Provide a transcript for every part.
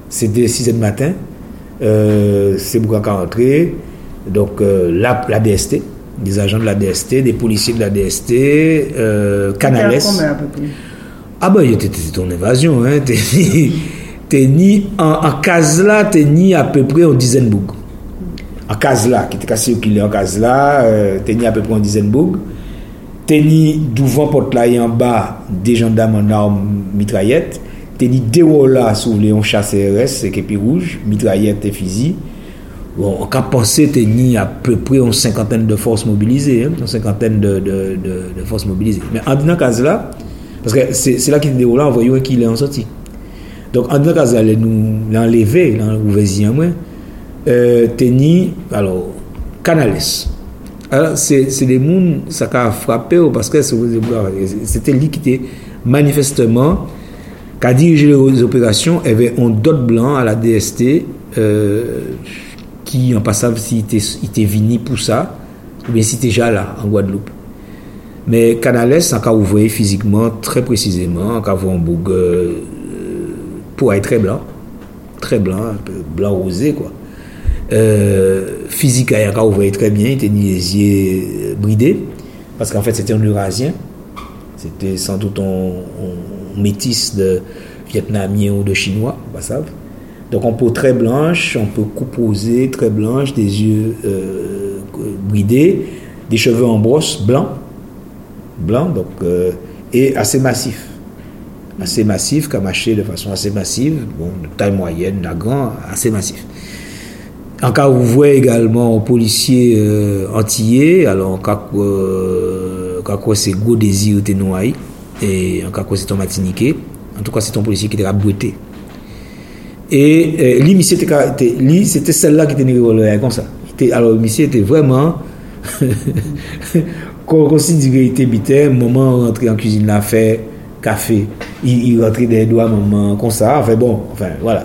C'était 6h du matin. C'est pour qu'à rentrer. Donc, la DST, des agents de la DST, des policiers de la DST, Canales. Combien à peu près? Ah ben, c'était ton évasion, hein. T'es ni en case là, t'es ni à peu près en dizaine de bougs. En case là, qui était cassé au qu'il est en case là, t'es ni à peu près en dizaine de bougs. T'es ni devant porte là et en bas des gendarmes en armes mitraillettes. T'es ni déro là sous les on chasse RS et képi rouge, mitraillettes et fusil. Bon, on a pensé t'es ni à peu près une cinquantaine de forces mobilisées, hein, une cinquantaine de forces mobilisées. Mais en disant case là, parce que c'est là qu'il déroule là, on voyait qu'il est en sortie. Donc en disant case là, nous l'enlever, l'ouvrir un moins. T'es ni alors Canales. Alors c'est des mondes ça a frappé parce que c'était lui qui était manifestement qui a dirigé les opérations. Il y avait un dot blanc à la DST qui en passant s'il était venu pour ça ou bien s'il était déjà là en Guadeloupe. Mais Canales a ouvert physiquement très précisément, a un boug pour être très blanc, un peu blanc rosé quoi. Physique a ouvert très bien, il était les yeux bridés parce qu'en fait c'était un Eurasien, c'était sans doute un métis de Vietnamien ou de Chinois, pas ça. Donc on peau très blanche, on peut couper très blanche, des yeux bridés, des cheveux en brosse blancs donc et assez massif, camaché de façon assez massive, bon de taille moyenne, la grande, assez massif. En cas où vous voyez également un policier antillais, alors en cas où c'est gros désir de noyer, et en cas où c'est ton matiniqué, en tout cas c'est ton policier qui était rabouté. Et lui, c'était celle-là qui était négociée comme ça. Alors, monsieur était vraiment, qu'on considère qu'il était bité, moment où rentrer en cuisine, là, fait café, il rentrait des doigts, moment comme ça, voilà.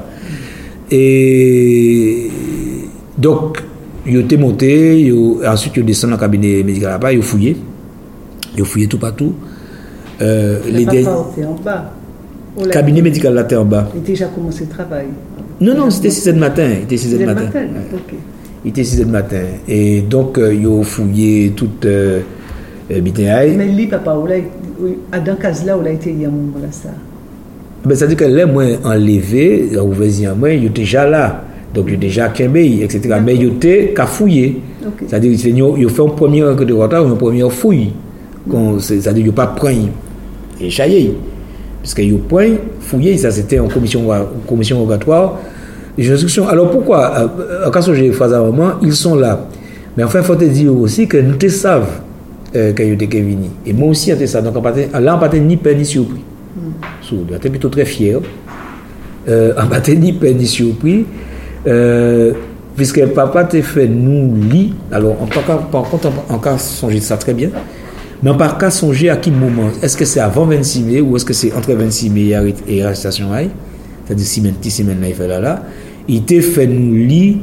Et donc, il était monté, ensuite il descend dans le cabinet médical là-bas, il fouillé tout partout. Les en bas. Le cabinet médical là en bas. Il a déjà commencé le travail. Non, c'était 6h du matin. Il était 6h du matin. Ok. Il était 6h du matin. Et donc, il a fouillé toute Bitenaï. Mais lui, papa, dans le cas là, il a été il y a un moment là, ça. Ben, ça veut dire que là, moi, enlevé, il était déjà là. Donc, il était déjà Kembé, etc. D'accord. Mais il était qu'à fouiller. Okay. C'est-à-dire qu'il a fait une première une première fouille. C'est-à-dire qu'il n'a pas pris et chaillé. Parce qu'il y a point fouillé, ça c'était en commission rogatoire. Alors pourquoi, en cas où j'ai fait ça, ils sont là. Mais enfin, il faut te dire aussi que nous te savons qu'ils étaient venus. Et moi aussi, on ça. Donc là, on n'a pas ni peine ni surpris. On était plutôt très fiers. On n'a pas ni peine ni surpris. Puisque papa t'a fait nous lit. Alors, par contre, on peut songer ça très bien. Mais on peut songer à quel moment. Est-ce que c'est avant 26 mai ou est-ce que c'est entre 26 mai et arrestation? C'est-à-dire 6 semaines là, il fait là. Il t'a fait nous lire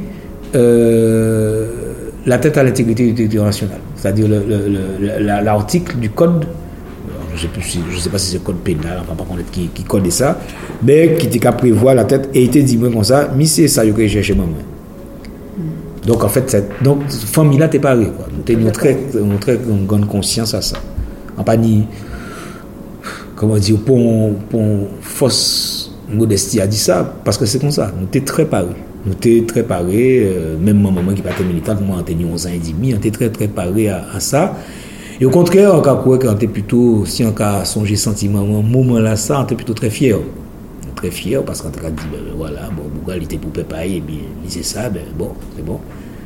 la tête à l'intégrité du territoire national. C'est-à-dire l'article du code, je ne sais pas si c'est le code pénal, enfin, par contre, qui code ça, mais qui était qu'à prévoir la tête et il était dit comme ça, mais c'est ça que j'ai cherché moi. Donc en fait, famille là t'es pareil quoi. Nous avons très grande conscience à ça. En pas ni comment dire pour fausse modestie a dit ça parce que c'est comme ça. Nous t'es très parés. Même maman qui pas militante, moi en tenu 11 ans et demi, on était très paré à ça. Et au contraire, en cas quoi quand t'es plutôt si en cas songer sentiment moment là ça, on était plutôt très fier parce qu'on t'a dit voilà bon Bougal était pour préparer et bien c'est ça c'est bon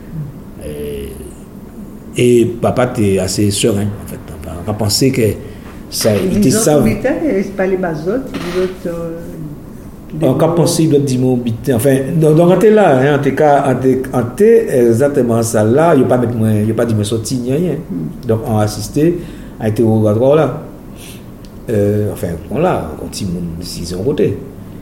et papa était assez serein en fait on a pensé que ça il était ça c'est pas les bazotes on a pensé il doit dire mon bité enfin donc on était là en tout cas on était exactement ça là il pas mettre moi il pas dit me sortir ni rien donc on a assisté à interrogatoire là enfin on là on petit monde s'ils ont voté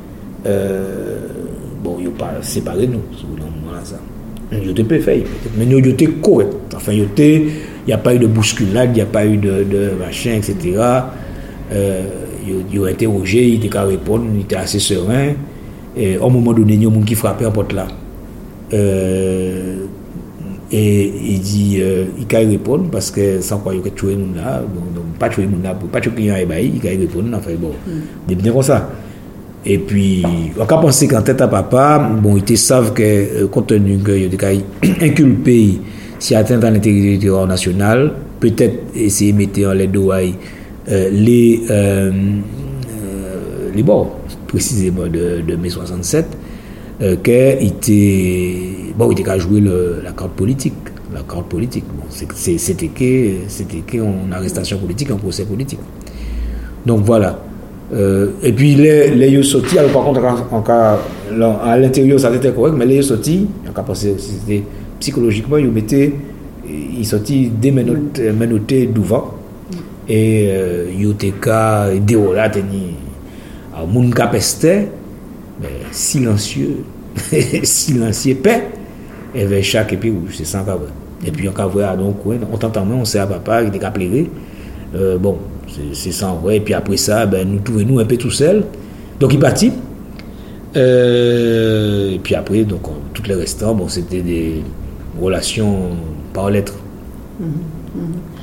bon il pas séparé nous sur le moment là ça il était parfait mais il était correct enfin il y a pas eu de bousculade il y a pas eu de machin etc. Il a interrogé il était qu'à répondre il était assez serein Et au moment donné, il y a un monde qui frappait en porte là. Et il dit, il peut répondre parce que sans quoi il peut tuer moun là, donc pas tuer moun là, pas tuer client et il peut répondre, enfin bon, des bien comme ça. Et puis, on a pensé qu'en tête à papa, bon, ils savent que compte tenu que il a inculpé si atteinte à l'intégrité nationale, peut-être essayer de mettre en les doigts les bords précisément de mai 67. Qu'il était qu'à jouer la carte politique. Bon, c'était qu'en arrestation politique, en procès politique. Donc voilà. Et puis les sortis, alors par contre à l'intérieur ça était correct, mais les sortis, on a pensé c'était psychologiquement ils sortis démenottés devant et ils étaient qu'à déroula teni à moun capesté silencieux paix et vers chaque épi rouge c'est sans cabra et puis on cavoie donc on t'entend on sait à papa il était qu'à pleurer bon c'est sans vrai et puis après ça nous trouvons un peu tout seul donc il partit et puis après donc tous les restants bon c'était des relations par lettre.